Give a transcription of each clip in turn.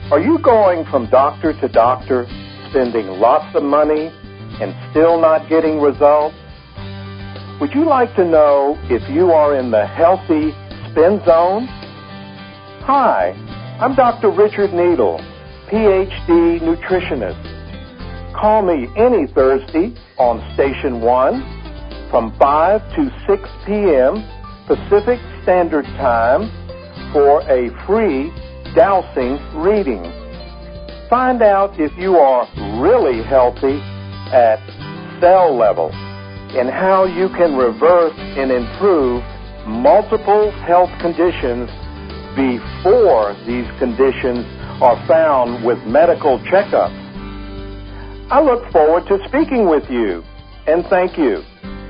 Are you going from doctor to doctor, spending lots of money and still not getting results? Would you like to know if you are in the healthy spin zone? Hi, I'm Dr. Richard Needle, PhD nutritionist. Call me any Thursday on Station 1 from 5 to 6 p.m. Pacific Standard Time for a free dowsing reading. Find out if you are really healthy at cell level and how you can reverse and improve multiple health conditions before these conditions are found with medical checkups. I look forward to speaking with you, and thank you.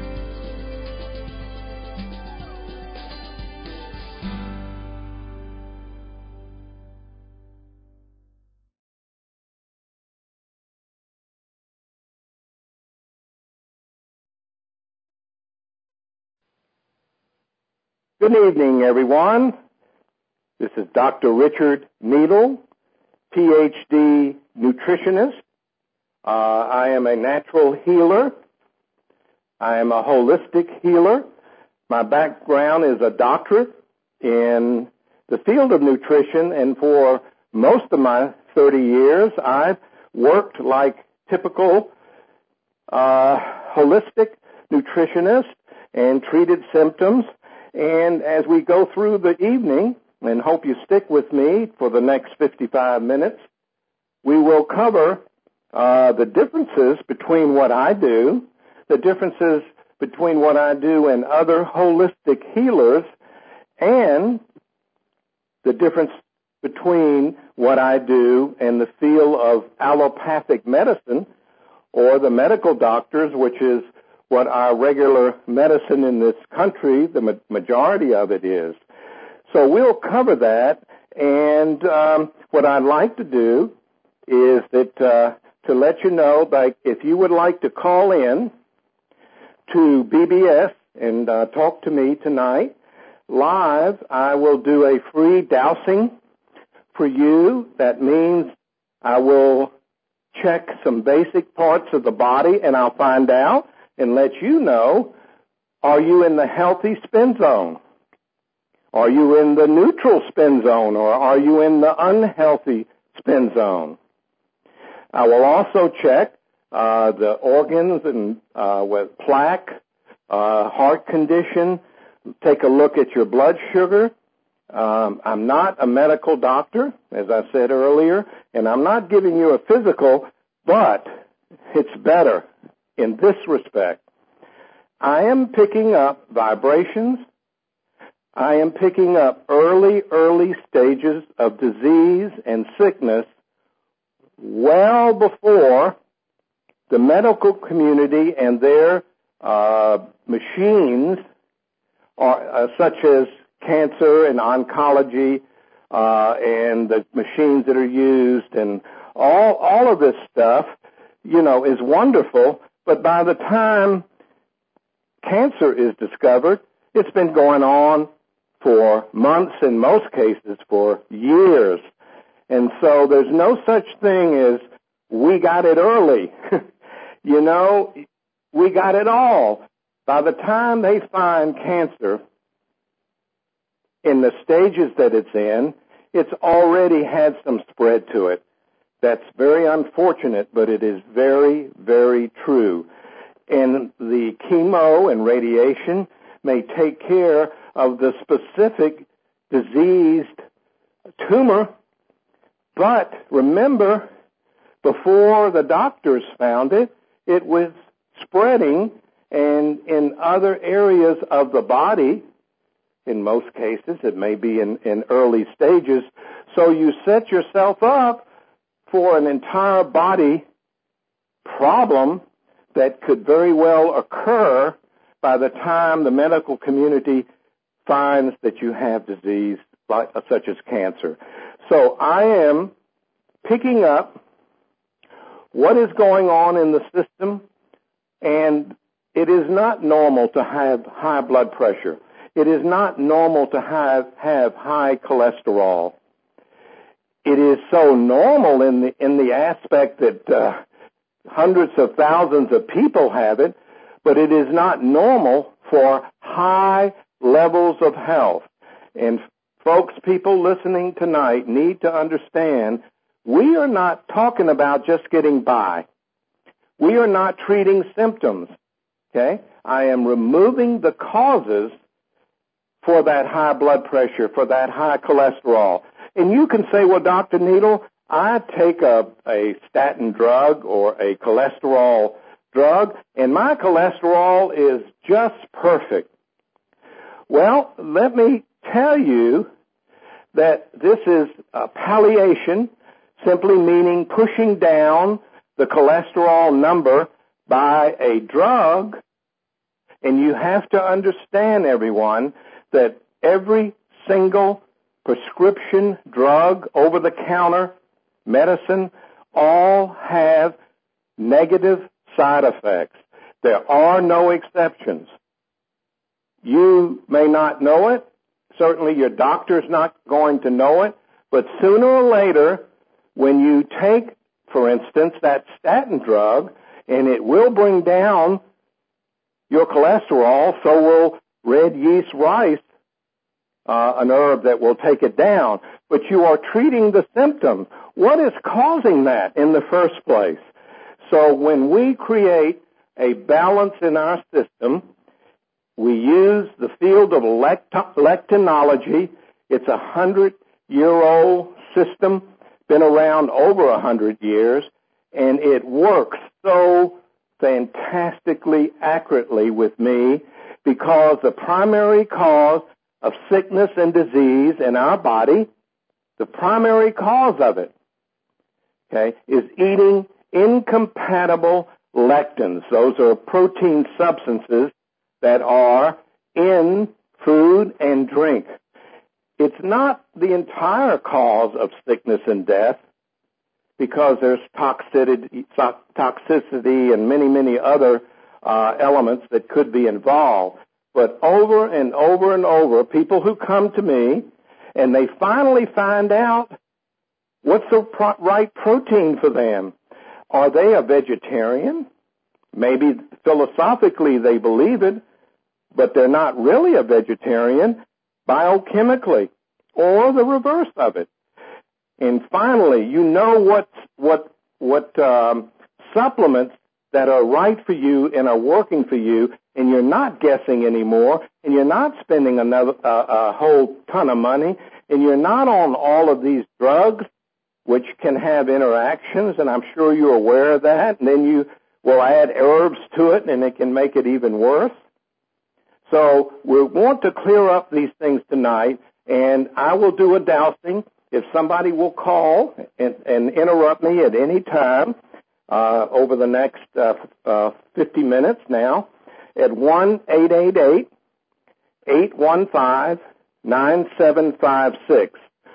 Good evening, everyone. This is Dr. Richard Needle, PhD nutritionist. I am a natural healer. I am a holistic healer. My background is a doctorate in the field of nutrition, and for most of my 30 years, I've worked like typical holistic nutritionist and treated symptoms. And as we go through the evening, and hope you stick with me for the next 55 minutes, we will cover the differences between what I do, the differences between what I do and other holistic healers, and the difference between what I do and the field of allopathic medicine, or the medical doctors, which is what our regular medicine in this country, the majority of it is. So we'll cover that, and what I'd like to do is that to let you know, like, if you would like to call in to BBS and talk to me tonight live, I will do a free dowsing for you. That means I will check some basic parts of the body, and I'll find out and let you know, are you in the healthy spin zone? Are you in the neutral spin zone, or are you in the unhealthy spin zone? I will also check the organs and with plaque, heart condition, take a look at your blood sugar. I'm not a medical doctor, as I said earlier, and I'm not giving you a physical, but it's better in this respect. I am picking up vibrations. I am picking up early stages of disease and sickness well before the medical community and their machines, are, such as cancer and oncology, and the machines that are used, and all of this stuff, is wonderful. But by the time cancer is discovered, it's been going on for months, in most cases for years. And so there's no such thing as we got it early. We got it all. By the time they find cancer in the stages that it's in, it's already had some spread to it. That's very unfortunate, but it is very, very true. And the chemo and radiation may take care of the specific diseased tumor, but remember, before the doctors found it, it was spreading, and in other areas of the body, in most cases, it may be in early stages. So you set yourself up for an entire body problem that could very well occur by the time the medical community finds that you have disease such as cancer. So I am picking up what is going on in the system, and it is not normal to have high blood pressure. It is not normal to have high cholesterol. it is so normal in the aspect that hundreds of thousands of people have it, but it is not normal for high levels of health. And folks, people listening tonight need to understand we are not talking about just getting by. We are not treating symptoms, okay? I am removing the causes for that high blood pressure, for that high cholesterol. And you can say, well, Dr. Needle, I take a statin drug or a cholesterol drug, and my cholesterol is just perfect. Well, let me tell you that this is a palliation, simply meaning pushing down the cholesterol number by a drug. And you have to understand, everyone, that every single prescription drug, over-the-counter medicine, all have negative side effects. There are no exceptions. You may not know it. Certainly your doctor's not going to know it. But sooner or later, when you take, for instance, that statin drug, and it will bring down your cholesterol, so will red yeast rice, an herb that will take it down. But you are treating the symptom. What is causing that in the first place? So when we create a balance in our system, we use the field of lectinology. It's 100-year-old system, been around over 100 years, and it works so fantastically accurately with me because the primary cause of sickness and disease in our body, the primary cause of it, okay, is eating incompatible lectins. Those are protein substances that are in food and drink. It's not the entire cause of sickness and death because there's toxicity and many, many other elements that could be involved. But over and over and over, people who come to me and they finally find out what's the right protein for them. Are they a vegetarian? Maybe philosophically they believe it, but they're not really a vegetarian biochemically, or the reverse of it. And finally, you know what supplements that are right for you and are working for you, and you're not guessing anymore, and you're not spending a whole ton of money, and you're not on all of these drugs, which can have interactions, and I'm sure you're aware of that, and then you will add herbs to it, and it can make it even worse. So we want to clear up these things tonight, and I will do a dowsing. If somebody will call and interrupt me at any time over the next 50 minutes now at 1-888-815-9756.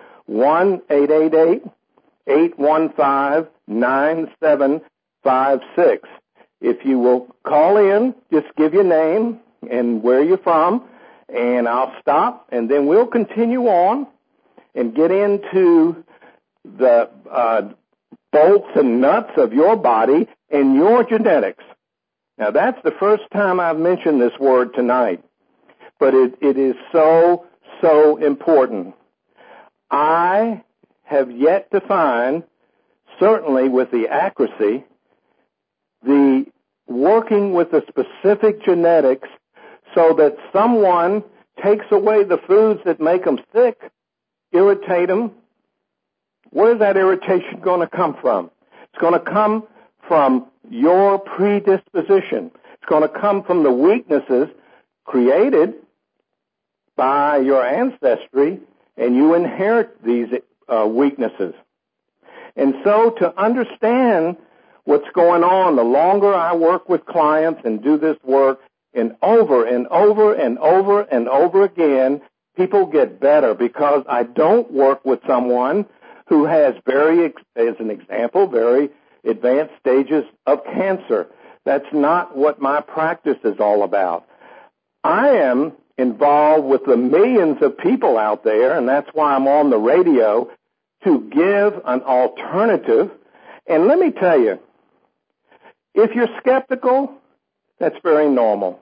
1-888-815-9756. If you will call in, just give your name and where you're from, and I'll stop, and then we'll continue on and get into the bolts and nuts of your body and your genetics. Now, that's the first time I've mentioned this word tonight, but it is so, so important. I have yet to find, certainly with the accuracy, the working with the specific genetics so that someone takes away the foods that make them sick, irritate them. Where's that irritation going to come from? It's going to come from your predisposition. It's going to come from the weaknesses created by your ancestry, and you inherit these weaknesses. And so to understand what's going on, the longer I work with clients and do this work, and over and over and over and over again, people get better because I don't work with someone who has as an example, very advanced stages of cancer. That's not what my practice is all about. I am involved with the millions of people out there, and that's why I'm on the radio to give an alternative. And let me tell you, if you're skeptical, that's very normal.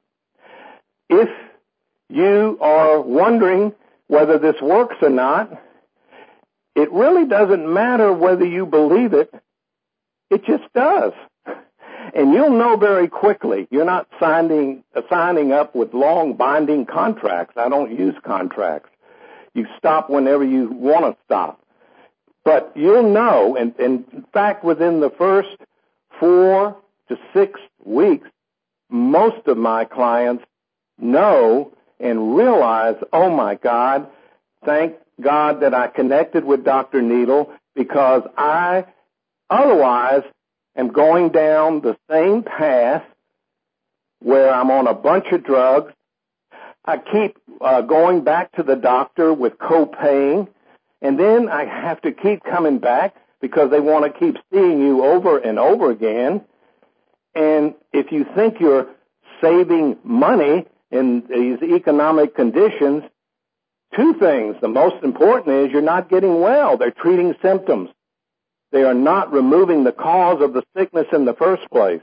If you are wondering whether this works or not, it really doesn't matter whether you believe it. It just does. And you'll know very quickly. You're not signing up with long binding contracts. I don't use contracts. You stop whenever you want to stop. But you'll know, and in fact, within the first 4 to 6 weeks, most of my clients know and realize, oh my God, thank God that I connected with Dr. Needle, because I otherwise am going down the same path where I'm on a bunch of drugs. I keep going back to the doctor with co-paying, and then I have to keep coming back because they want to keep seeing you over and over again. And if you think you're saving money in these economic conditions, two things. The most important is you're not getting well. They're treating symptoms. They are not removing the cause of the sickness in the first place.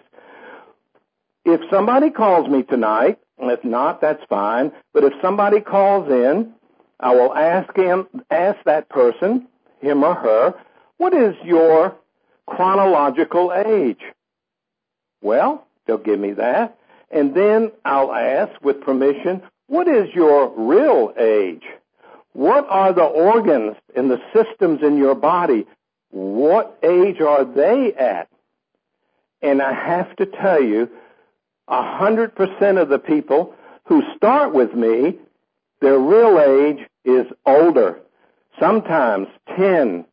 If somebody calls me tonight, and if not, that's fine, but if somebody calls in, I will ask that person, him or her, what is your chronological age? Well, they'll give me that. And then I'll ask, with permission, what is your real age? What are the organs and the systems in your body? What age are they at? And I have to tell you, 100% of the people who start with me, their real age is older. Sometimes 10,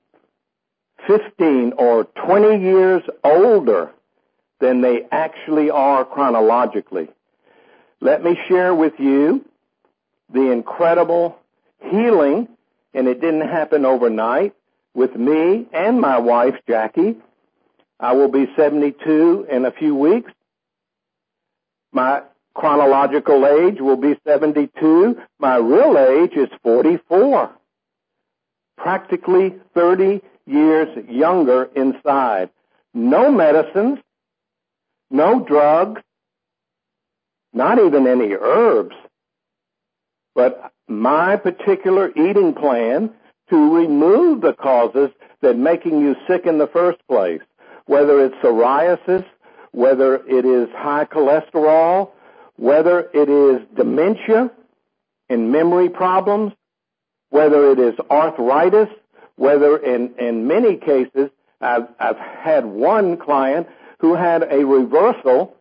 15, or 20 years older than they actually are chronologically. Let me share with you the incredible healing, and it didn't happen overnight, with me and my wife, Jackie. I will be 72 in a few weeks. My chronological age will be 72. My real age is 44. Practically 30 years younger inside. No medicines, no drugs, not even any herbs, but my particular eating plan to remove the causes that making you sick in the first place, whether it's psoriasis, whether it is high cholesterol, whether it is dementia and memory problems, whether it is arthritis, whether in many cases, I've had one client who had a reversal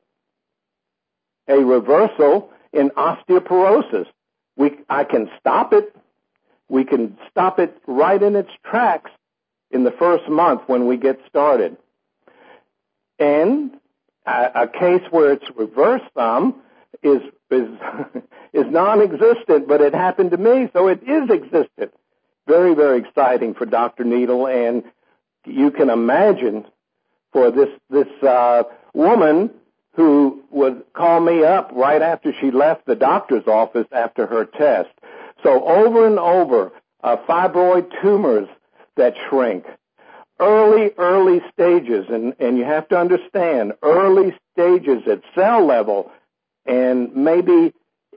in osteoporosis. I can stop it. We can stop it right in its tracks in the first month when we get started. And a case where it's reversed some is non-existent, but it happened to me, so it is existent. Very, very exciting for Dr. Needle, and you can imagine for this woman who would call me up right after she left the doctor's office after her test. So over and over, fibroid tumors that shrink, early stages, and you have to understand, early stages at cell level, and maybe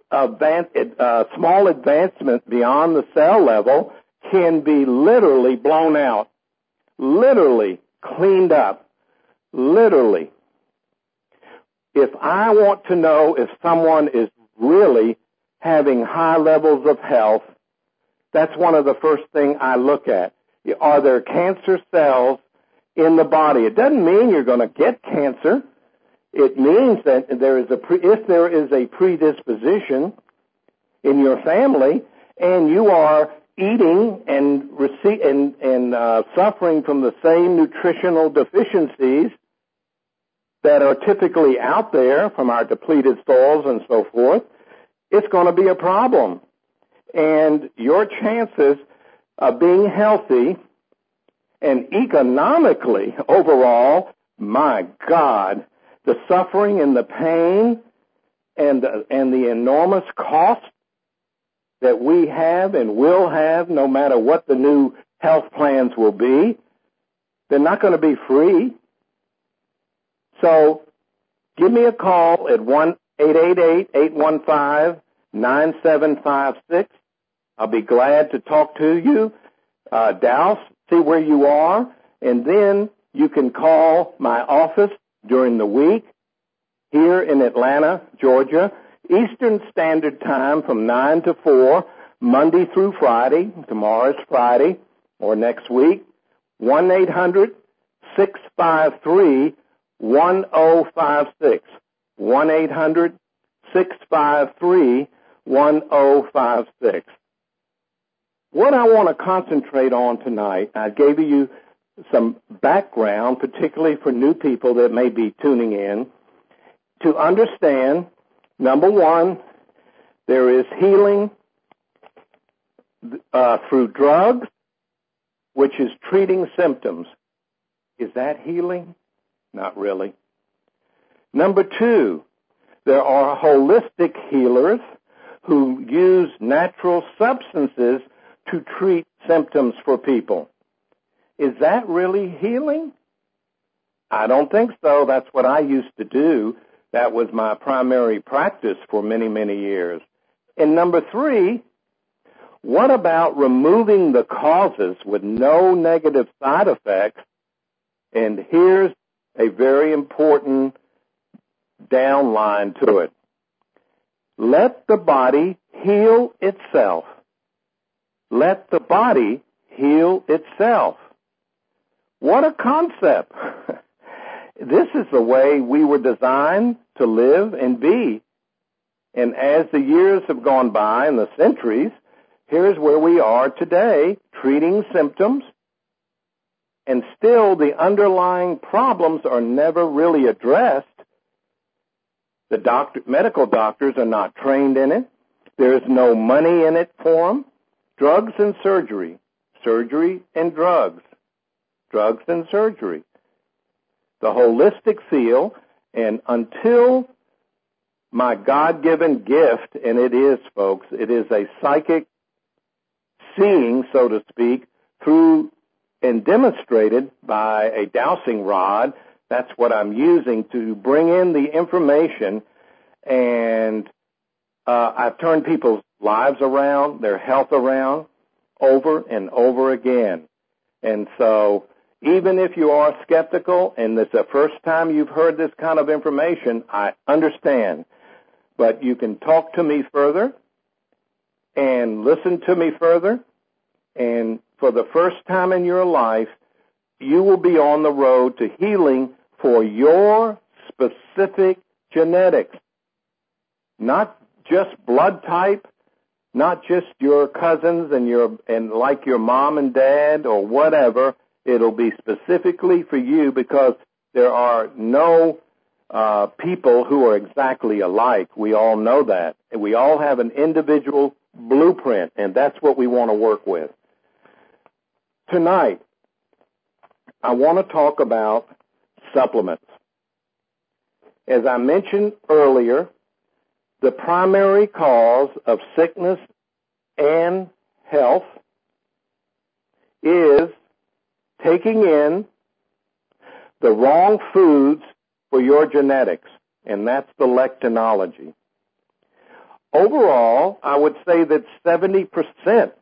small advancement beyond the cell level can be literally blown out, literally cleaned up, literally. If I want to know if someone is really having high levels of health, that's one of the first things I look at. Are there cancer cells in the body? It doesn't mean you're going to get cancer. It means that if there is a predisposition in your family and you are eating and suffering from the same nutritional deficiencies that are typically out there from our depleted soils and so forth, it's going to be a problem. And your chances of being healthy and economically overall, my God, the suffering and the pain and the enormous cost that we have and will have no matter what the new health plans will be. They're not going to be free. So give me a call at 1-888-815-9756. I'll be glad to talk to you, douse, see where you are, and then you can call my office during the week here in Atlanta, Georgia, Eastern Standard Time from 9 to 4, Monday through Friday. Tomorrow's Friday, or next week. 1-800-653-1056. 1-800-653-1056. What I want to concentrate on tonight, I gave you some background, particularly for new people that may be tuning in, to understand, number one, there is healing through drugs, which is treating symptoms. Is that healing? Not really. Number two, there are holistic healers who use natural substances to treat symptoms for people. Is that really healing? I don't think so. That's what I used to do. That was my primary practice for many, many years. And number three, what about removing the causes with no negative side effects? And here's a very important downline to it. Let the body heal itself. Let the body heal itself. What a concept. This is the way we were designed to live and be. And as the years have gone by and the centuries, here's where we are today, treating symptoms, and still the underlying problems are never really addressed. The medical doctors are not trained in it. There's no money in it for them. Drugs and surgery. Surgery and drugs. Drugs and surgery. The holistic field, and until my God-given gift, and it is, folks, it is a psychic seeing, so to speak, through and demonstrated by a dowsing rod. That's what I'm using to bring in the information, and I've turned people's lives around, their health around, over and over again. And so even if you are skeptical and it's the first time you've heard this kind of information, I understand. But you can talk to me further and listen to me further, and for the first time in your life, you will be on the road to healing for your specific genetics. Not just blood type, not just your cousins and like your mom and dad or whatever. It'll be specifically for you, because there are no people who are exactly alike. We all know that. And we all have an individual blueprint, and that's what we want to work with. Tonight, I want to talk about supplements. As I mentioned earlier, the primary cause of sickness and health is taking in the wrong foods for your genetics, and that's the lectinology. Overall, I would say that 70%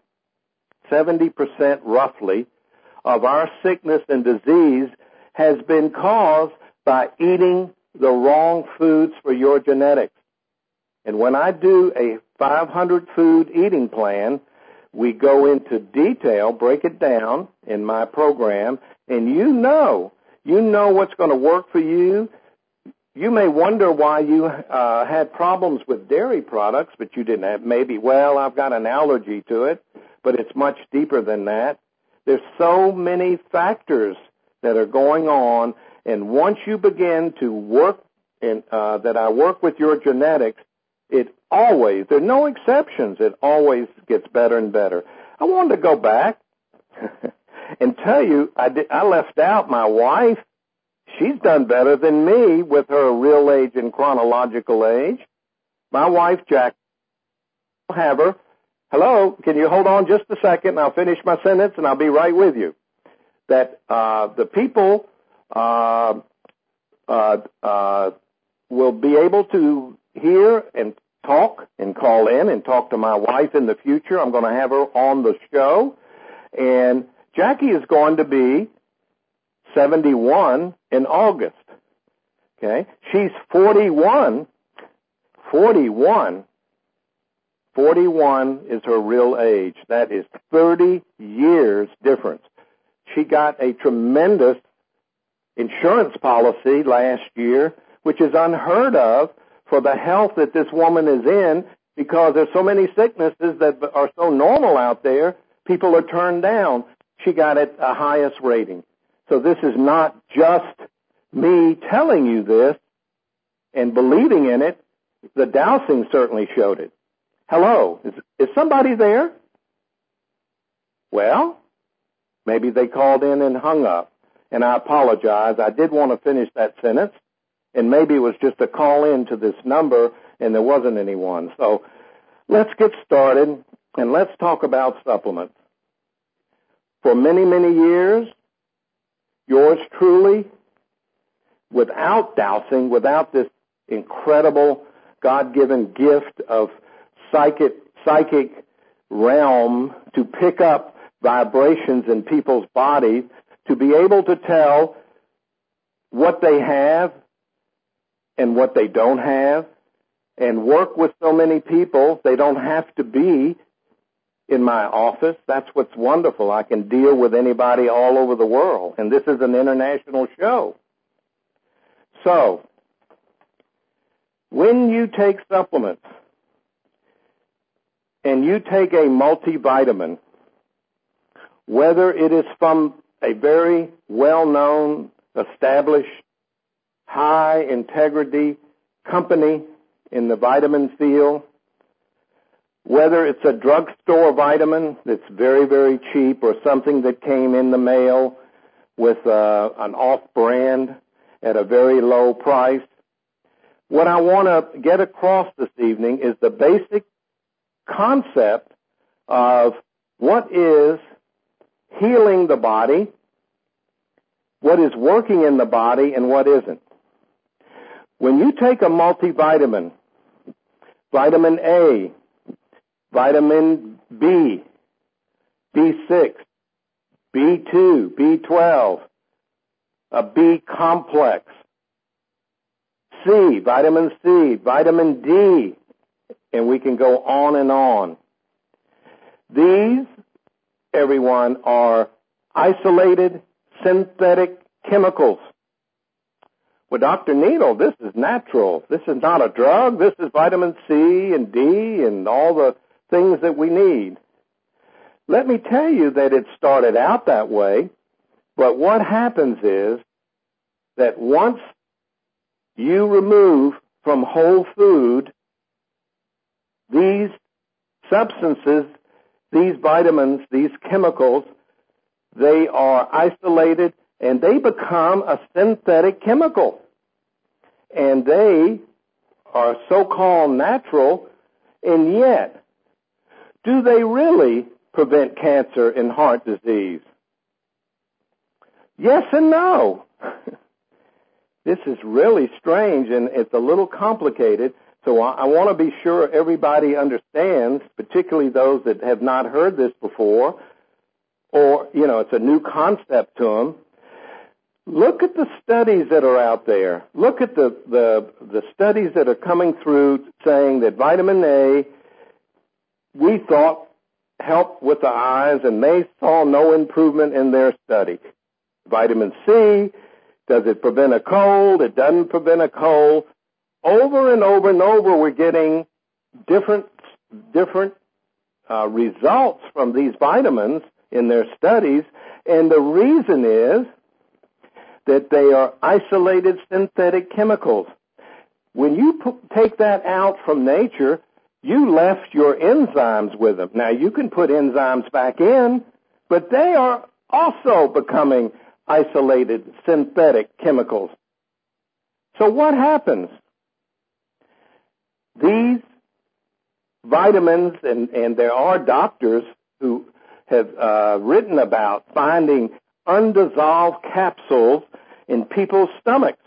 roughly, of our sickness and disease has been caused by eating the wrong foods for your genetics. And when I do a 500 food eating plan, we go into detail, break it down in my program, and you know what's going to work for you. You may wonder why you had problems with dairy products, but you didn't have. Maybe, well, I've got an allergy to it, but it's much deeper than that. There's so many factors that are going on, and once you begin to work that I work with your genetics, it always, there are no exceptions, it always gets better and better. I wanted to go back and tell you, I left out my wife. She's done better than me with her real age and chronological age. My wife, Jack, have her Hello? Can you hold on just a second? I'll finish my sentence and I'll be right with you. That the people will be able to hear and talk and call in and talk to my wife in the future. I'm going to have her on the show. And Jackie is going to be 71 in August. Okay? She's 41. 41 is her real age. That is 30 years difference. She got a tremendous insurance policy last year, which is unheard of for the health that this woman is in, because there's so many sicknesses that are so normal out there, people are turned down. She got it a highest rating. So this is not just me telling you this and believing in it. The dowsing certainly showed it. Hello, is somebody there? Well, maybe they called in and hung up, and I apologize. I did want to finish that sentence, and maybe it was just a call in to this number and there wasn't anyone. So let's get started, and let's talk about supplements. For many, many years, yours truly, without dowsing, without this incredible God-given gift of psychic realm to pick up vibrations in people's bodies, to be able to tell what they have and what they don't have, and work with so many people. They don't have to be in my office. That's what's wonderful. I can deal with anybody all over the world, and this is an international show. So, when you take supplements and you take a multivitamin, whether it is from a very well-known, established, high-integrity company in the vitamin field, whether it's a drugstore vitamin that's very, very cheap, or something that came in the mail with an off-brand at a very low price, what I want to get across this evening is the basic concept of what is healing the body, what is working in the body, and what isn't. When you take a multivitamin, vitamin A, vitamin B, B6, B2, B12, a B complex, C, vitamin C, vitamin D, and we can go on and on. These, everyone, are isolated synthetic chemicals. Well, Dr. Needle, this is natural. This is not a drug. This is vitamin C and D and all the things that we need. Let me tell you that it started out that way, but what happens is that once you remove from whole food these substances, these vitamins, these chemicals, they are isolated and they become a synthetic chemical. And they are so-called natural, and yet, do they really prevent cancer and heart disease? Yes and no. This is really strange, and it's a little complicated, so I want to be sure everybody understands, particularly those that have not heard this before, or, it's a new concept to them. Look at the studies that are out there. Look at the studies that are coming through saying that vitamin A, we thought, helped with the eyes, and they saw no improvement in their study. Vitamin C, does it prevent a cold? It doesn't prevent a cold. Over and over and over, we're getting different results from these vitamins in their studies, and the reason is that they are isolated synthetic chemicals. When you take that out from nature, you left your enzymes with them. Now, you can put enzymes back in, but they are also becoming isolated synthetic chemicals. So what happens? These vitamins, and there are doctors who have written about finding undissolved capsules in people's stomachs.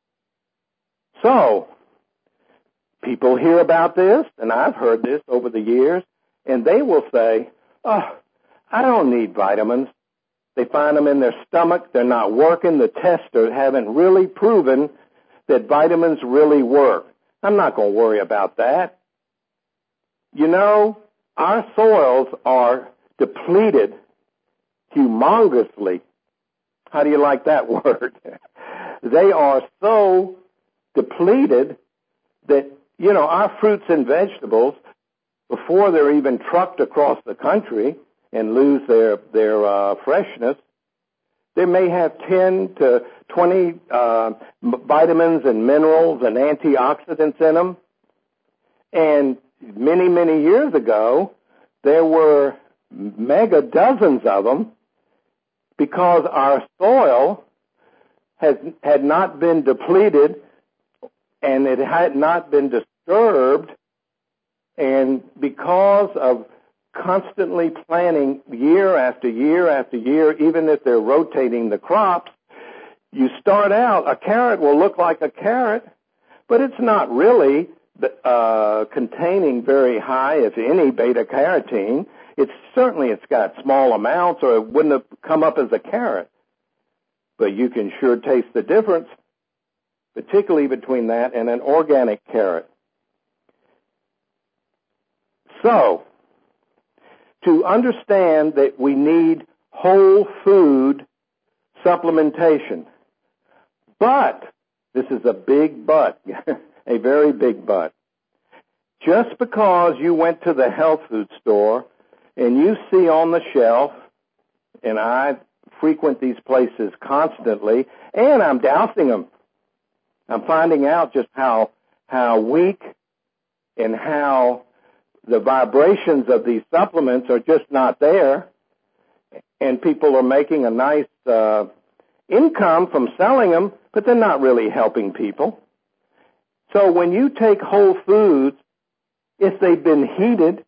So, people hear about this, and I've heard this over the years, and they will say, oh, I don't need vitamins. They find them in their stomach. They're not working. The tests haven't really proven that vitamins really work. I'm not going to worry about that. You know, our soils are depleted humongously. How do you like that word? They are so depleted that, you know, our fruits and vegetables, before they're even trucked across the country and lose their freshness, they may have 10 to 20 vitamins and minerals and antioxidants in them. And many, many years ago, there were mega dozens of them because our soil had not been depleted and it had not been disturbed, and because of constantly planting year after year after year, even if they're rotating the crops, you start out, a carrot will look like a carrot, but it's not really containing very high, if any, beta-carotene. It's got small amounts, or it wouldn't have come up as a carrot. But you can sure taste the difference, particularly between that and an organic carrot. So, to understand that we need whole food supplementation. But, this is a big but, a very big but. Just because you went to the health food store and you see on the shelf, and I frequent these places constantly, and I'm dousing them. I'm finding out just how weak and how the vibrations of these supplements are just not there, and people are making a nice income from selling them, but they're not really helping people. So when you take whole foods, if they've been heated,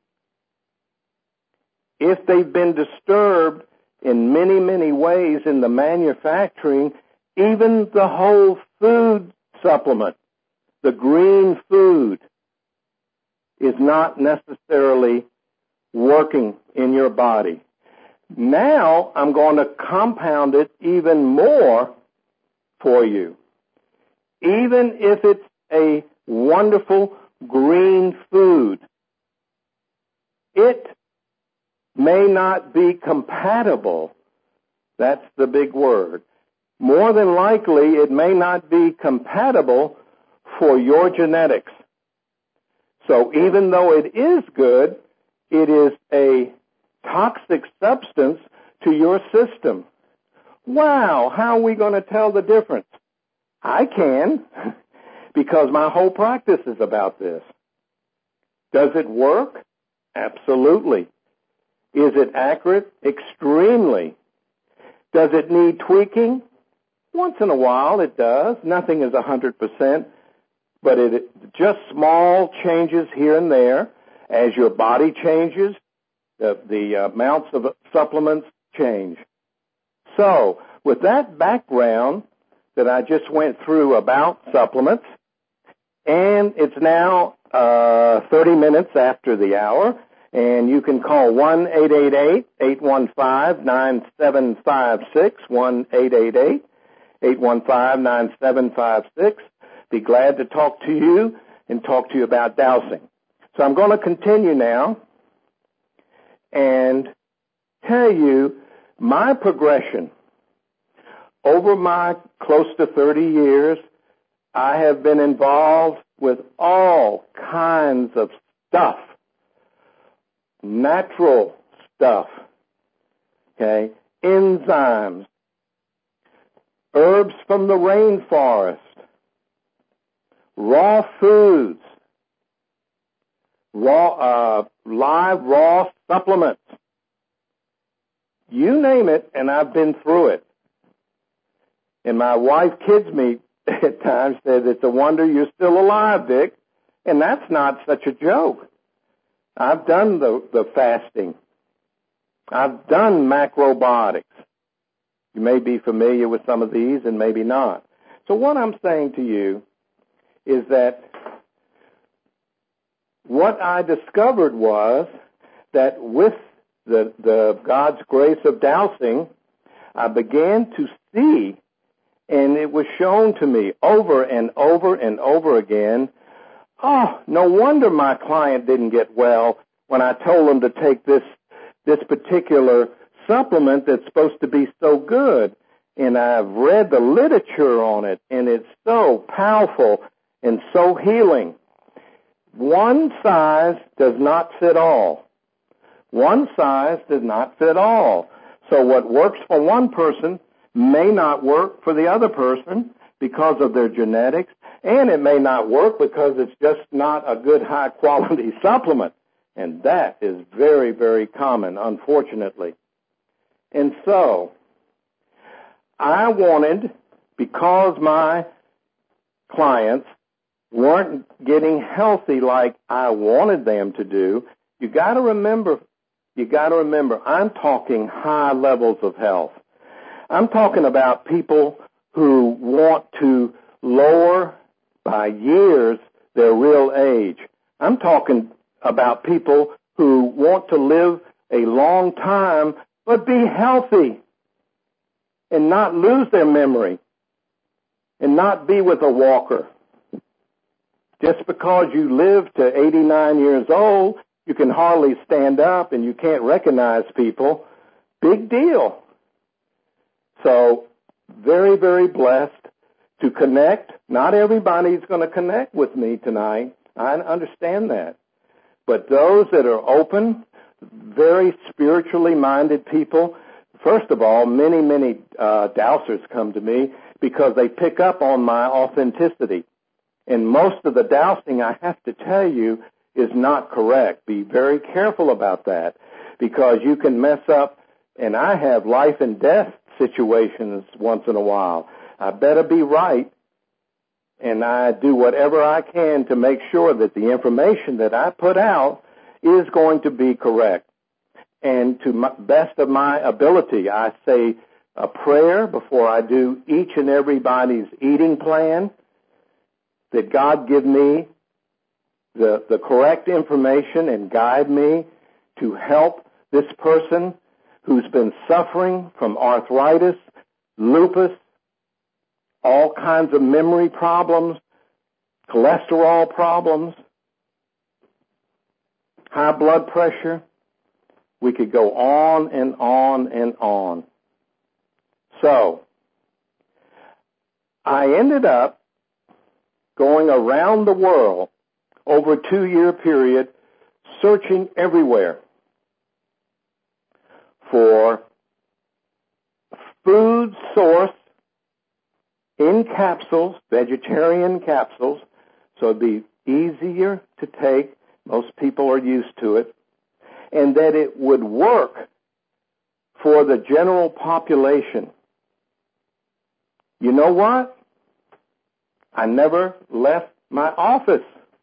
if they've been disturbed in many, many ways in the manufacturing, even the whole food supplement, the green food, is not necessarily working in your body. Now I'm going to compound it even more for you. Even if it's a wonderful green food, it may not be compatible. That's the big word. More than likely, it may not be compatible for your genetics. So even though it is good, it is a toxic substance to your system. Wow, how are we going to tell the difference? I can, because my whole practice is about this. Does it work? Absolutely. Is it accurate? Extremely. Does it need tweaking? Once in a while it does. Nothing is 100%, but it just small changes here and there. As your body changes, the amounts of supplements change. So, with that background that I just went through about supplements, and it's now 30 minutes after the hour, and you can call 1-888-815-9756, 1-888-815-9756. Be glad to talk to you and talk to you about dowsing. So I'm going to continue now and tell you my progression. Over my close to 30 years, I have been involved with all kinds of stuff, natural stuff, okay, enzymes, herbs from the rainforest, raw foods, live raw supplements. You name it, and I've been through it. And my wife kids me at times, says, it's a wonder you're still alive, Dick. And that's not such a joke. I've done the fasting. I've done macrobiotics. You may be familiar with some of these and maybe not. So what I'm saying to you is that what I discovered was that with the God's grace of dowsing, I began to see, and it was shown to me over and over and over again, oh, no wonder my client didn't get well when I told him to take this particular supplement that's supposed to be so good. And I've read the literature on it, and it's so powerful and so healing. One size does not fit all. One size does not fit all. So what works for one person may not work for the other person because of their genetics, and it may not work because it's just not a good high-quality supplement. And that is very, very common, unfortunately. And so I wanted, because my clients weren't getting healthy like I wanted them to do, you got to remember, I'm talking high levels of health. I'm talking about people who want to lower by years their real age. I'm talking about people who want to live a long time but be healthy and not lose their memory and not be with a walker. Just because you live to 89 years old, you can hardly stand up and you can't recognize people. Big deal. So, very, very blessed to connect. Not everybody's going to connect with me tonight. I understand that. But those that are open, very spiritually minded people, first of all, many dowsers come to me because they pick up on my authenticity. And most of the dowsing, I have to tell you, is not correct. Be very careful about that because you can mess up, and I have life and death situations once in a while. I better be right, and I do whatever I can to make sure that the information that I put out is going to be correct. And to the best of my ability, I say a prayer before I do each and everybody's eating plan, that God give me the correct information and guide me to help this person who's been suffering from arthritis, lupus, all kinds of memory problems, cholesterol problems, high blood pressure. We could go on and on and on. So, I ended up going around the world over a 2-year period, searching everywhere for food source in capsules, vegetarian capsules, so it'd be easier to take. Most people are used to it. And that it would work for the general population. You know what? I never left my office.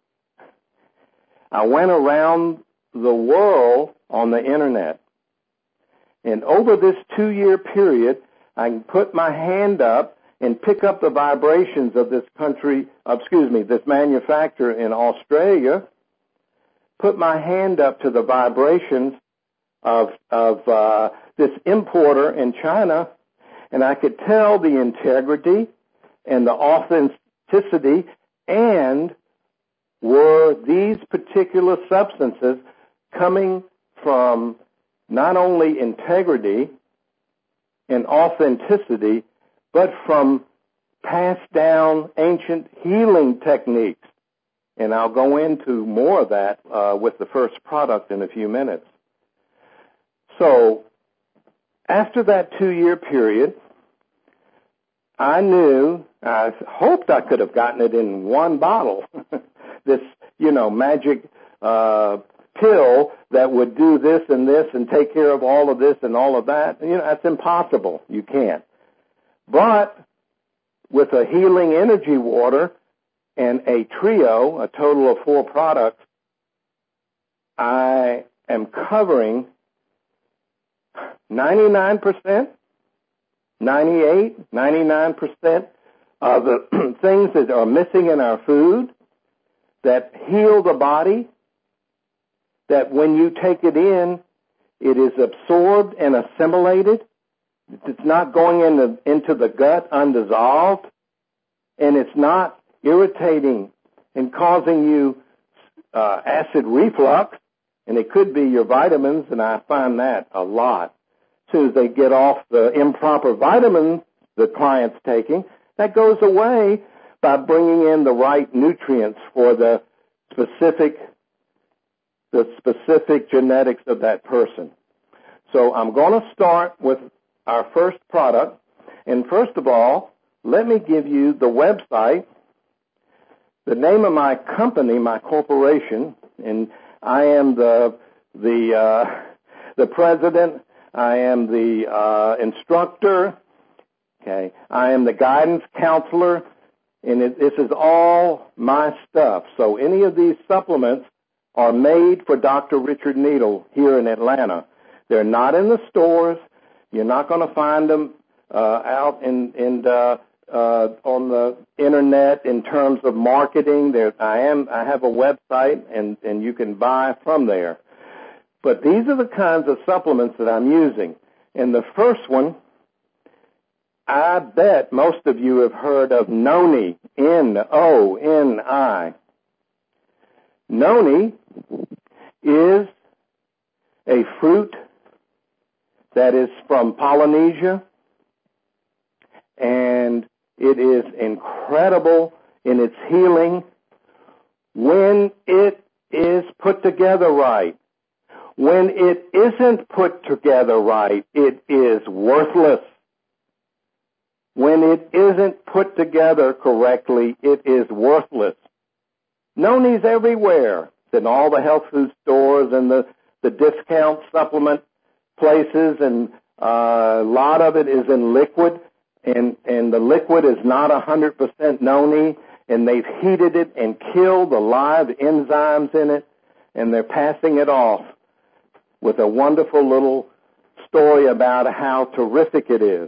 I went around the world on the internet. And over this 2-year period, I can put my hand up and pick up the vibrations of this this manufacturer in Australia, put my hand up to the vibrations of this importer in China, and I could tell the integrity and the authenticity, and were these particular substances coming from not only integrity and authenticity, but from passed down ancient healing techniques. And I'll go into more of that with the first product in a few minutes. So, after that 2-year period, I hoped I could have gotten it in one bottle. This, magic pill that would do this and take care of all of this and all of that. That's impossible. You can't. But with a healing energy water and a trio, a total of 4 products, I am covering 99%, 98, 99% of the things that are missing in our food that heal the body, that when you take it in, it is absorbed and assimilated. It's not going into the gut undissolved, and it's not irritating and causing you acid reflux, and it could be your vitamins, and I find that a lot. As soon as they get off the improper vitamins the client's taking, that goes away by bringing in the right nutrients for the specific genetics of that person. So I'm going to start with our first product. And first of all, let me give you the website, the name of my company, my corporation, and I am the president. I am the instructor. Okay, I am the guidance counselor, and this is all my stuff. So any of these supplements are made for Dr. Richard Needle here in Atlanta. They're not in the stores. You're not going to find them out on the internet in terms of marketing. I have a website, and you can buy from there. But these are the kinds of supplements that I'm using. And the first one, I bet most of you have heard of Noni, N-O-N-I. Noni is a fruit that is from Polynesia, and it is incredible in its healing when it is put together right. When it isn't put together right, it is worthless. When it isn't put together correctly, it is worthless. Noni's everywhere. It's in all the health food stores and the discount supplement places, and a lot of it is in liquid, and the liquid is not 100% noni, and they've heated it and killed the live enzymes in it, and they're passing it off with a wonderful little story about how terrific it is.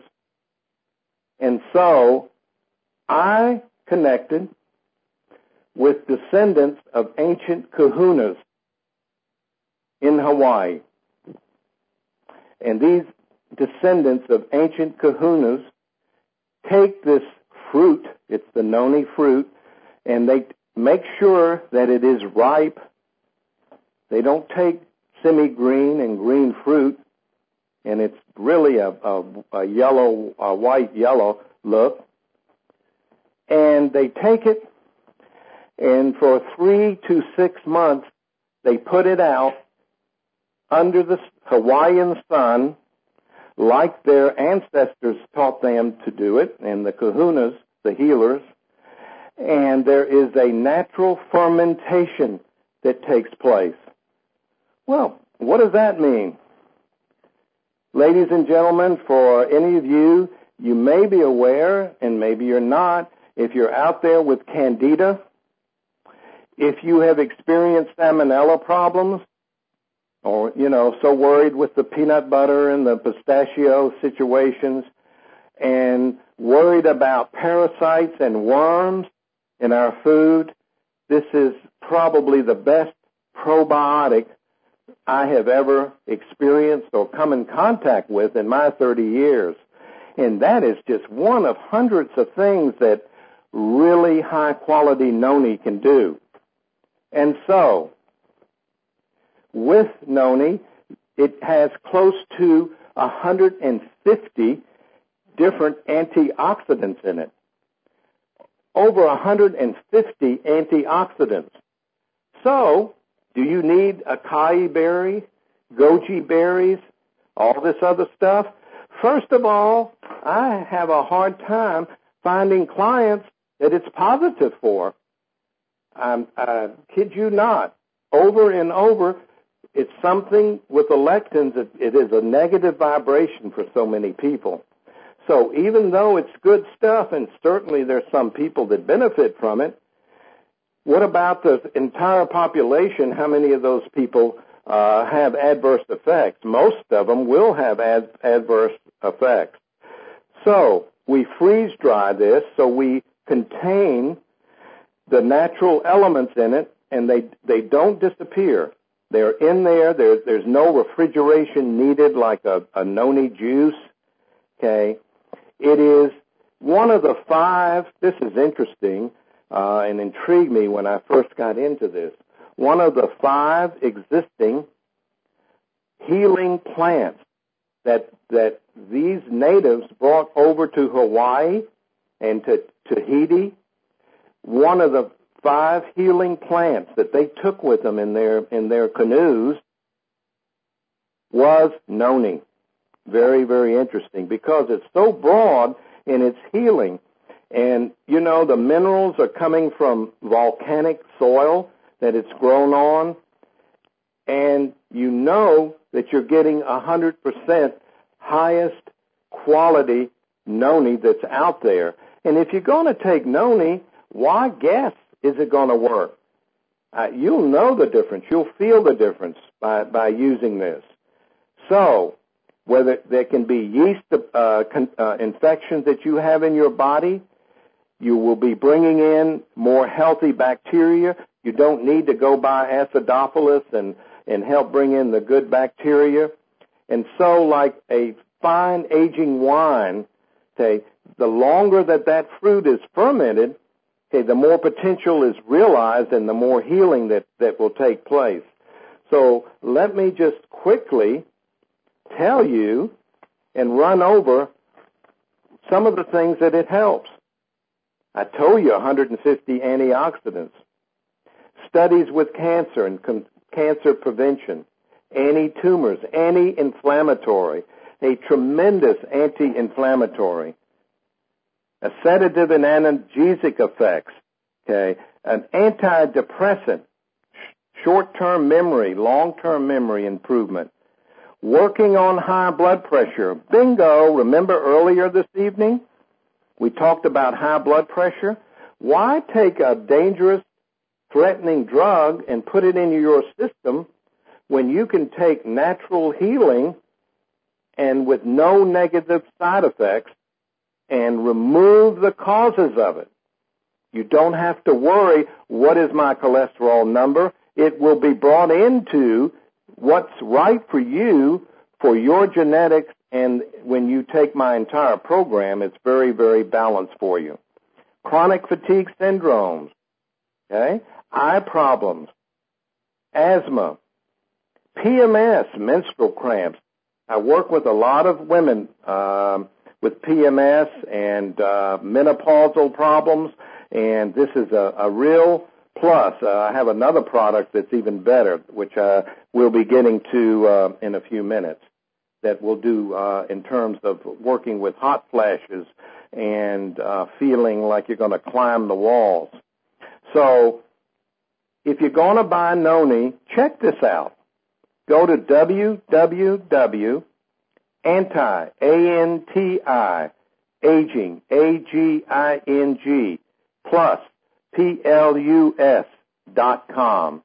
And so I connected with descendants of ancient kahunas in Hawaii. And these descendants of ancient kahunas take this fruit, it's the noni fruit, and they make sure that it is ripe. They don't take semi-green and green fruit, and it's really a white yellow look. And they take it, and for 3 to 6 months, they put it out under the Hawaiian sun, like their ancestors taught them to do it, and the kahunas, the healers, and there is a natural fermentation that takes place. Well, what does that mean? Ladies and gentlemen, for any of you, you may be aware, and maybe you're not, if you're out there with candida, if you have experienced salmonella problems, or, so worried with the peanut butter and the pistachio situations, and worried about parasites and worms in our food, this is probably the best probiotic I have ever experienced or come in contact with in my 30 years. And that is just one of hundreds of things that really high-quality noni can do. And so, with noni, it has close to 150 different antioxidants in it. Over 150 antioxidants. So, do you need acai berry, goji berries, all this other stuff? First of all, I have a hard time finding clients that it's positive for. I kid you not. Over and over, it's something with the lectins, it is a negative vibration for so many people. So even though it's good stuff, and certainly there's some people that benefit from it, What about the entire population? How many of those people have adverse effects? Most of them will have adverse effects. So we freeze dry this, so we contain the natural elements in it, and they don't disappear. They're in there. There's no refrigeration needed like a noni juice. Okay, it is one of the 5. This is interesting and intrigued me when I first got into this. One of the 5 existing healing plants that these natives brought over to Hawaii and to Tahiti. One of the 5 healing plants that they took with them in their canoes was noni. Very, very interesting because it's so broad in its healing. And, you know, the minerals are coming from volcanic soil that it's grown on. And you know that you're getting 100% highest quality noni that's out there. And if you're going to take noni, why guess is it going to work? You'll know the difference. You'll feel the difference by using this. So, whether there can be yeast infections that you have in your body, you will be bringing in more healthy bacteria. You don't need to go buy acidophilus and help bring in the good bacteria. And so, like a fine aging wine, okay, the longer that fruit is fermented, okay, the more potential is realized and the more healing that will take place. So let me just quickly tell you and run over some of the things that it helps. I told you 150 antioxidants. Studies with cancer and cancer prevention, anti-tumors, anti-inflammatory, a tremendous anti-inflammatory, a sedative and analgesic effects, okay, an antidepressant, short-term memory, long-term memory improvement, working on high blood pressure. Bingo! Remember earlier this evening we talked about high blood pressure? Why take a dangerous, threatening drug and put it into your system when you can take natural healing and with no negative side effects and remove the causes of it? You don't have to worry, what is my cholesterol number? It will be brought into what's right for you, for your genetics, and when you take my entire program, it's very, very balanced for you. Chronic fatigue syndromes, okay? Eye problems, asthma, PMS, menstrual cramps. I work with a lot of women with PMS and menopausal problems, and this is a real plus. I have another product that's even better, which we'll be getting to in a few minutes, that will do in terms of working with hot flashes and feeling like you're going to climb the walls. So if you're going to buy noni, check this out. Go to www.anti, aging, AGING, plus, PLUS.com.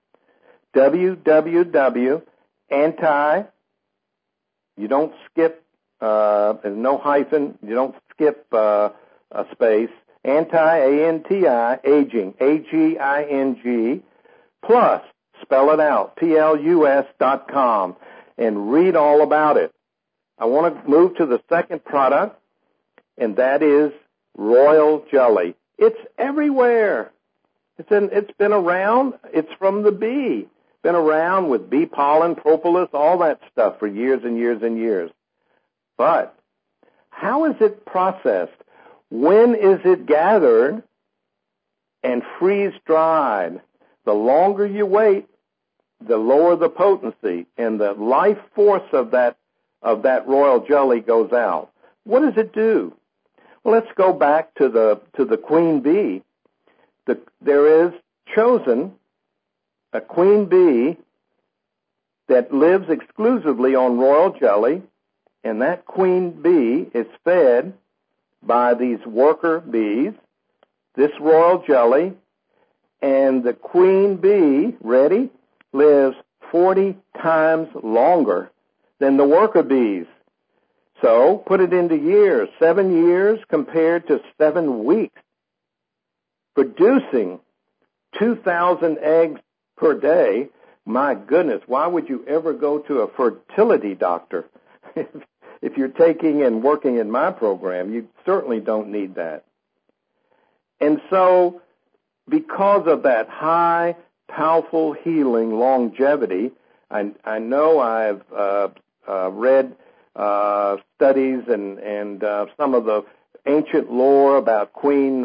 www.anti, you don't skip, there's no hyphen, you don't skip a space, anti, aging, AGING, plus, spell it out, PLUS.com, and read all about it. I want to move to the second product, and that is royal jelly. It's everywhere. It's been around. It's from the bee. Been around with bee pollen, propolis, all that stuff for years and years and years. But how is it processed? When is it gathered and freeze-dried? The longer you wait, the lower the potency, and the life force of that royal jelly goes out. What does it do? Well, let's go back to the queen bee. There is chosen a queen bee that lives exclusively on royal jelly, and that queen bee is fed by these worker bees, this royal jelly, And the queen bee, ready, lives 40 times longer than the worker bees. So put it into years, 7 years compared to 7 weeks, producing 2,000 eggs per day. My goodness, why would you ever go to a fertility doctor? If you're taking and working in my program, you certainly don't need that. And so, because of that high, powerful healing longevity, I know I've read studies and some of the ancient lore about Queen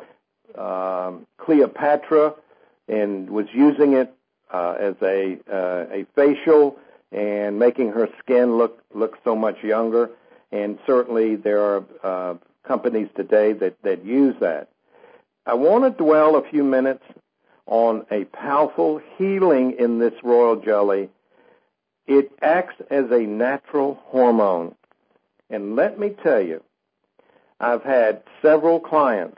Cleopatra, and was using it as a facial and making her skin look so much younger. And certainly there are companies today that use that. I want to dwell a few minutes on a powerful healing in this royal jelly. It acts as a natural hormone. And let me tell you, I've had several clients,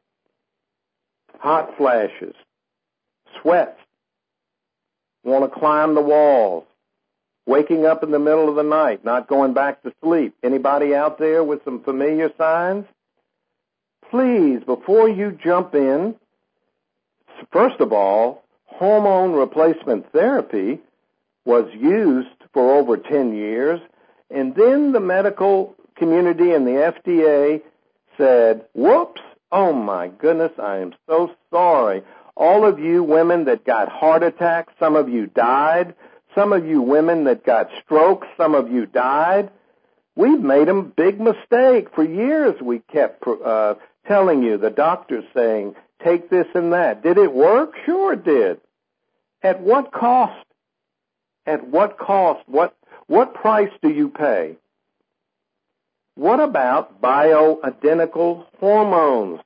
hot flashes, sweats, want to climb the walls, waking up in the middle of the night, not going back to sleep. Anybody out there with some familiar signs? Please, before you jump in, first of all, hormone replacement therapy was used for over 10 years, and then the medical community and the FDA said, whoops, oh my goodness, I am so sorry. All of you women that got heart attacks, some of you died. Some of you women that got strokes, some of you died. We've made a big mistake. For years we kept telling you, the doctors saying, take this and that. Did it work? Sure it did. At what cost? At what cost? What price do you pay? What about bioidentical hormones?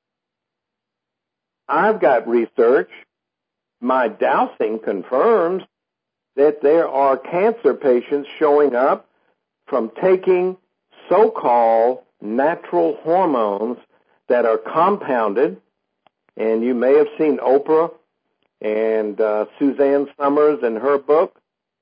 I've got research. My dowsing confirms that there are cancer patients showing up from taking so-called natural hormones that are compounded. And you may have seen Oprah and Suzanne Summers in her book.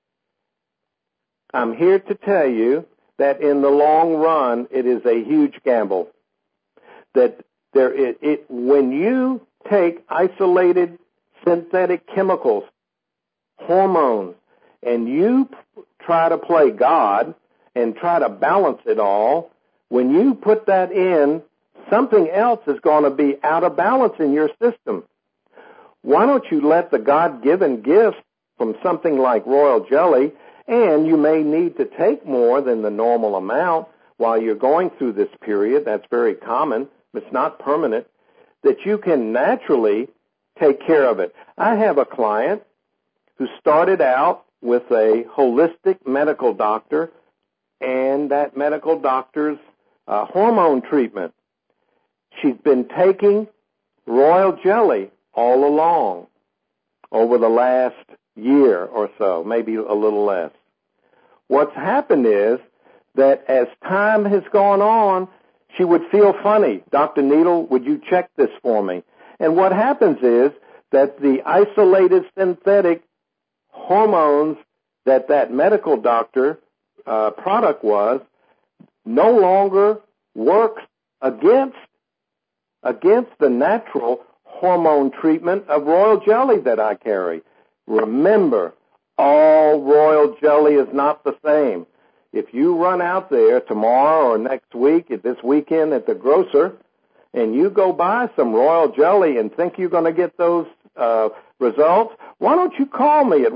I'm here to tell you that in the long run, it is a huge gamble. That when you take isolated synthetic chemicals, hormones, and you try to play God and try to balance it all, when you put that in, something else is going to be out of balance in your system. Why don't you let the God-given gifts from something like royal jelly, and you may need to take more than the normal amount while you're going through this period, that's very common, it's not permanent, that you can naturally take care of it. I have a client who started out with a holistic medical doctor and that medical doctor's hormone treatment. She's been taking royal jelly all along over the last year or so, maybe a little less. What's happened is that as time has gone on, she would feel funny. Dr. Needle, would you check this for me? And what happens is that the isolated synthetic hormones that medical doctor product was no longer works against the natural hormone treatment of royal jelly that I carry. Remember, all royal jelly is not the same. If you run out there tomorrow or next week, this weekend at the grocer, and you go buy some royal jelly and think you're going to get those results, why don't you call me at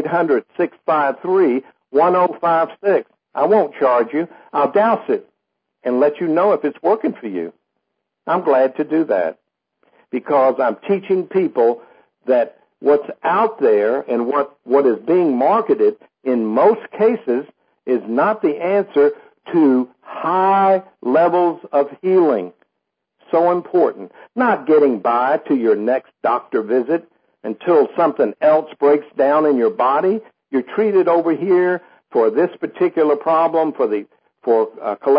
1-800-653-1056. I won't charge you. I'll douse it and let you know if it's working for you. I'm glad to do that because I'm teaching people that what's out there and what is being marketed in most cases is not the answer to high levels of healing. So important. Not getting by to your next doctor visit until something else breaks down in your body. You're treated over here for this particular problem, for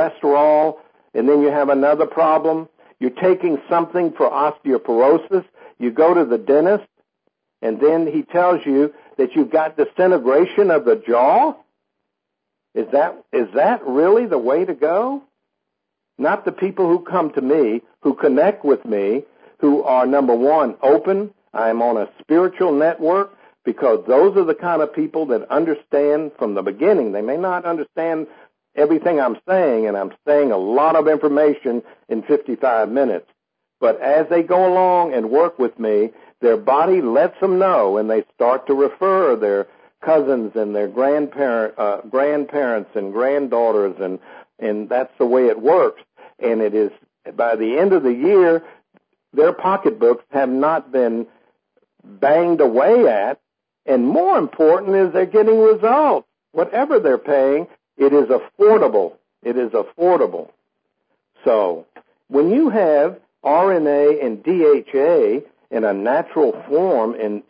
cholesterol, and then you have another problem. You're taking something for osteoporosis. you go to the dentist, and then he tells you that you've got disintegration of the jaw? Is that really the way to go? Not the people who come to me, who connect with me, who are, number one, open. I'm on a spiritual network, because those are the kind of people that understand from the beginning. They may not understand everything I'm saying, and I'm saying a lot of information in 55 minutes. But as they go along and work with me, their body lets them know, and they start to refer their cousins and their grandparents and granddaughters, and that's the way it works. And it is, by the end of the year, their pocketbooks have not been banged away at, and more important is they're getting results. Whatever they're paying, it is affordable. It is affordable. So when you have RNA and DHA in a natural form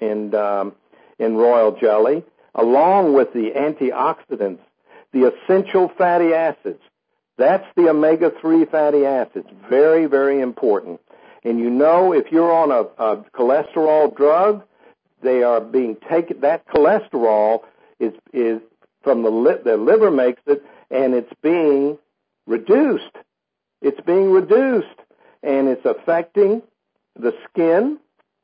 in royal jelly, along with the antioxidants, the essential fatty acids, that's the omega-3 fatty acids, very, very important. And you know, if you're on a cholesterol drug, they are being taken, that cholesterol is from the liver makes it, and it's being reduced. It's being reduced, and it's affecting the skin.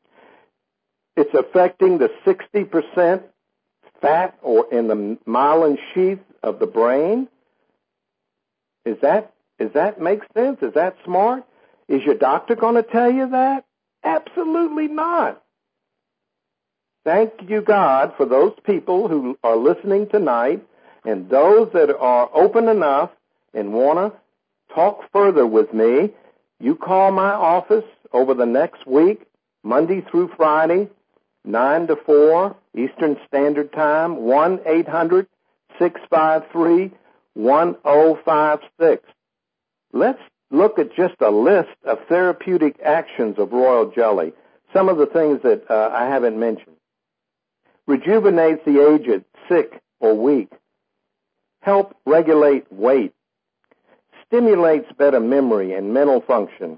It's affecting the 60% fat or in the myelin sheath of the brain. Is that make sense? Is that smart? Is your doctor going to tell you that? Absolutely not. Thank you, God, for those people who are listening tonight, and those that are open enough and want to talk further with me. You call my office over the next week, Monday through Friday, 9 to 4 Eastern Standard Time, 1-800-653-1056. Let's look at just a list of therapeutic actions of royal jelly. Some of the things that I haven't mentioned. Rejuvenates the aged, sick, or weak. Help regulate weight. Stimulates better memory and mental function.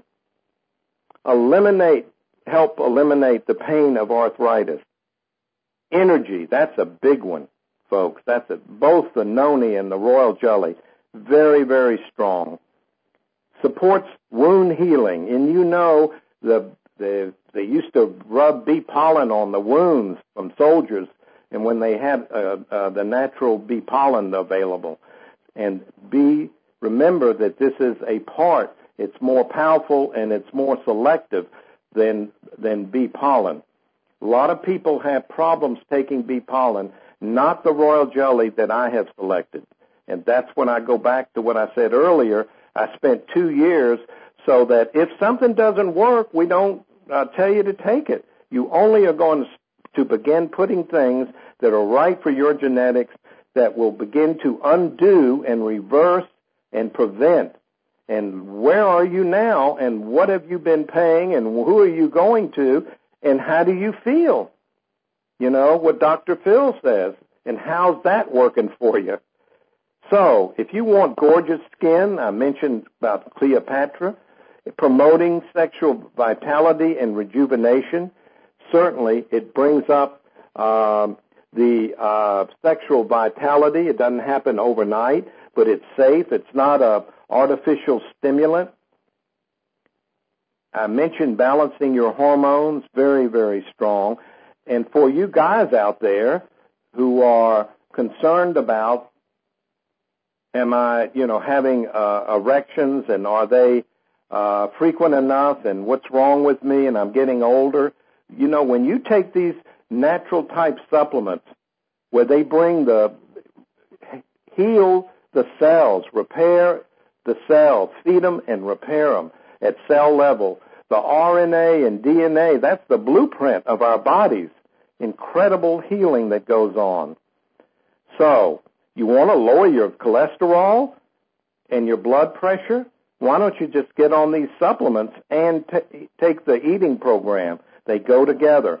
Help eliminate the pain of arthritis. Energy, that's a big one, folks. That's both the noni and the royal jelly. Very, very strong. Supports wound healing. And you know, they used to rub bee pollen on the wounds from soldiers, and when they had the natural bee pollen available. And remember that this is a part. It's more powerful and it's more selective than bee pollen. A lot of people have problems taking bee pollen, not the royal jelly that I have selected. And that's when I go back to what I said earlier. I spent 2 years so that if something doesn't work, we don't tell you to take it. You only are going to begin putting things that are right for your genetics that will begin to undo and reverse and prevent. And where are you now, and what have you been paying, and who are you going to, and how do you feel? You know, what Dr. Phil says, and how's that working for you? So, if you want gorgeous skin, I mentioned about Cleopatra, promoting sexual vitality and rejuvenation, certainly it brings up the sexual vitality. It doesn't happen overnight, but it's safe. It's not a artificial stimulant. I mentioned balancing your hormones, very, very strong. And for you guys out there who are concerned about, am I, having erections, and are they frequent enough, and what's wrong with me, and I'm getting older? When you take these natural type supplements where they heal the cells, repair the cells, feed them and repair them at cell level. The RNA and DNA, that's the blueprint of our bodies. Incredible healing that goes on. So, you want to lower your cholesterol and your blood pressure? Why don't you just get on these supplements and take the eating program? They go together.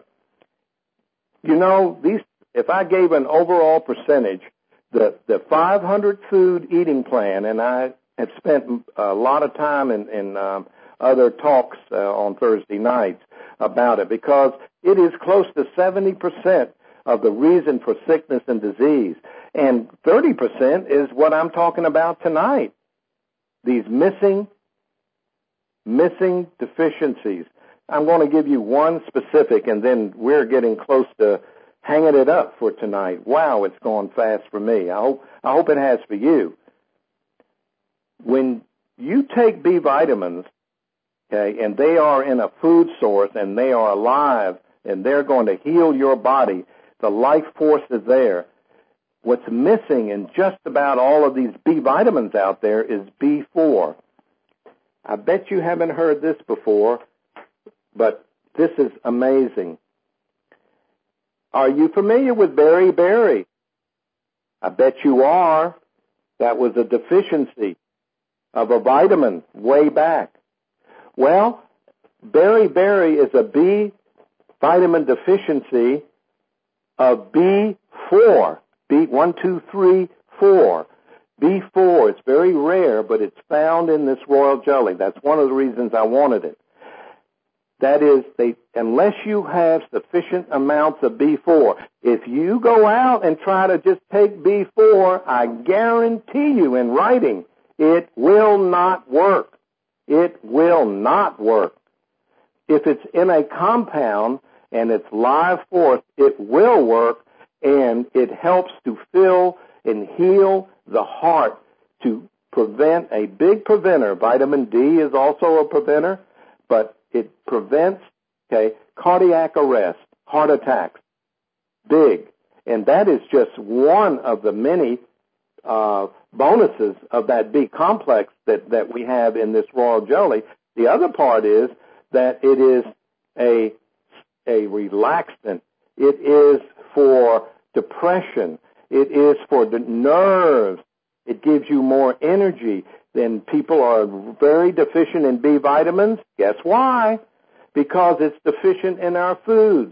If I gave an overall percentage, the 500 food eating plan, and I have spent a lot of time in other talks on Thursday nights about it, because it is close to 70% of the reason for sickness and disease. And 30% is what I'm talking about tonight. These missing deficiencies. I'm going to give you one specific, and then we're getting close to hanging it up for tonight. Wow, it's going fast for me. I hope it has for you. When you take B vitamins, okay, and they are in a food source and they are alive and they're going to heal your body, the life force is there. What's missing in just about all of these B vitamins out there is B4. I bet you haven't heard this before, but this is amazing. Are you familiar with beriberi? I bet you are. That was a deficiency of a vitamin way back. Well, beriberi is a B vitamin deficiency of B4. B1, 2, 3, 4. B4, it's very rare, but it's found in this royal jelly. That's one of the reasons I wanted it. That is, unless you have sufficient amounts of B4, if you go out and try to just take B4, I guarantee you in writing, it will not work. It will not work. If it's in a compound and it's live force, it will work, and it helps to fill and heal the heart, to prevent a big preventer. Vitamin D is also a preventer, but it prevents, cardiac arrest, heart attacks. Big. And that is just one of the many bonuses of that B complex that we have in this royal jelly. The other part is that it is a relaxant. It is for depression. It is for the nerves. It gives you more energy. Then people are very deficient in B vitamins. Guess why? Because it's deficient in our foods.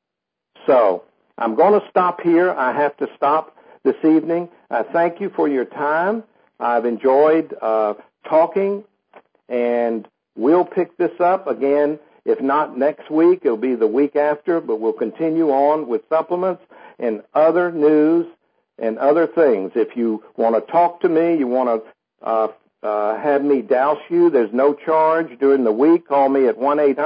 So I'm going to stop here. I have to stop this evening. I thank you for your time. I've enjoyed talking, and we'll pick this up again. If not next week, it'll be the week after, but we'll continue on with supplements and other news and other things. If you want to talk to me, you want to have me douse you, there's no charge during the week. Call me at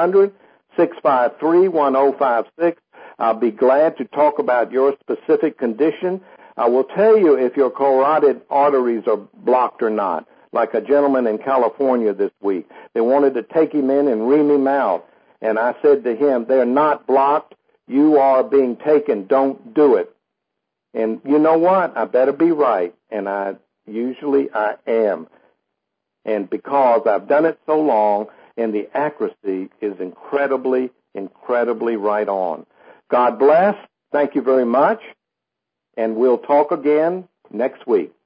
1-800-653-1056. I'll be glad to talk about your specific condition. I will tell you if your carotid arteries are blocked or not, like a gentleman in California this week. They wanted to take him in and ream him out. And I said to him, they're not blocked. You are being taken. Don't do it. And you know what? I better be right. And usually I am. And because I've done it so long, and the accuracy is incredibly, incredibly right on. God bless. Thank you very much. And we'll talk again next week.